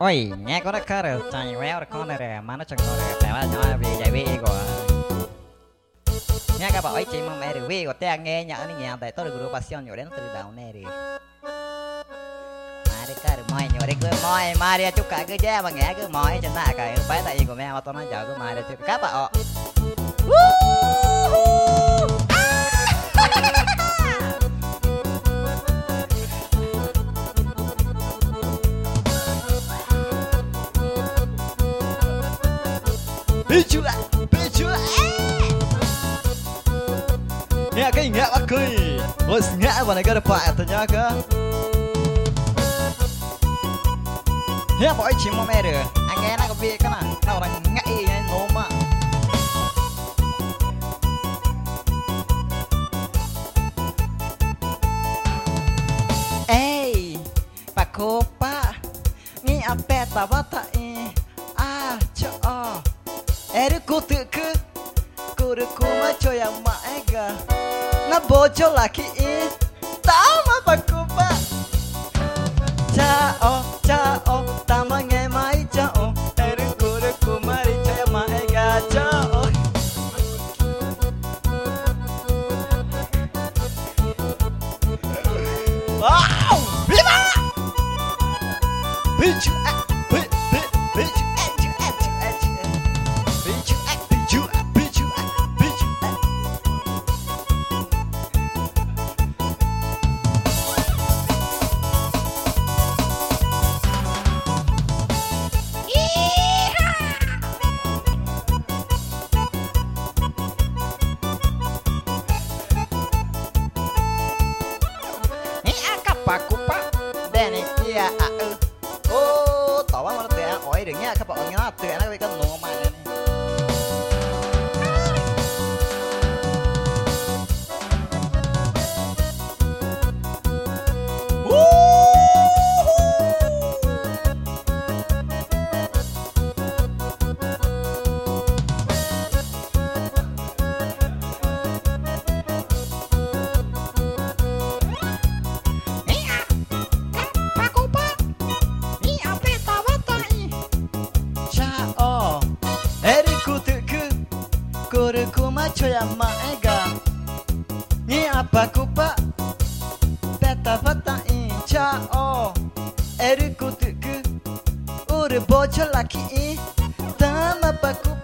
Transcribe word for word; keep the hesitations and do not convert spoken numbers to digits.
Ôi, nghe có đất khá được, chạy quéo được con này rồi, mà nó chẳng có được,แต่ว่าnói về giải vi của nghe các bạn ấy chỉ mong mẹ được vi của ta nghe nhở này nghe tại tôi được group passion nhiều đến từ đầu này đi mà đi cả được mỏi nhiều đi cứ mỏi mà đi chúc cả cứ che mà nghe cứ mỏi cho ta cái bé tại vì của mẹ mà tôi nói giờ cứ mỏi để các bạn ạ Bichua, bichua, nghe cái nghe bác cười, ôi nghe vào này cái đẹp phải thật nhá cơ, nghe mọi chuyện mà mẹ được, anh nghe nó có việc cái nào, nào là ngại nghe ngốm à, ê, bà cô ba, nghe apa ta vắt tay, à cho Eri kutu ku kuru kuma choya maega na bojo laki i tama bakuba chao chao tama nge mai chao eri kuru kuma ri choya maega chao wow viva bicho bicho Aku pak, dan ini ya, oh, tahu mana tuh ya, oh ini ya, kapal angin tuh ya, nak ikan normal ini. Kuru kuma choya maega ni apa kupa beta bata in chao eru kutuku uru bocho laki tama pakupa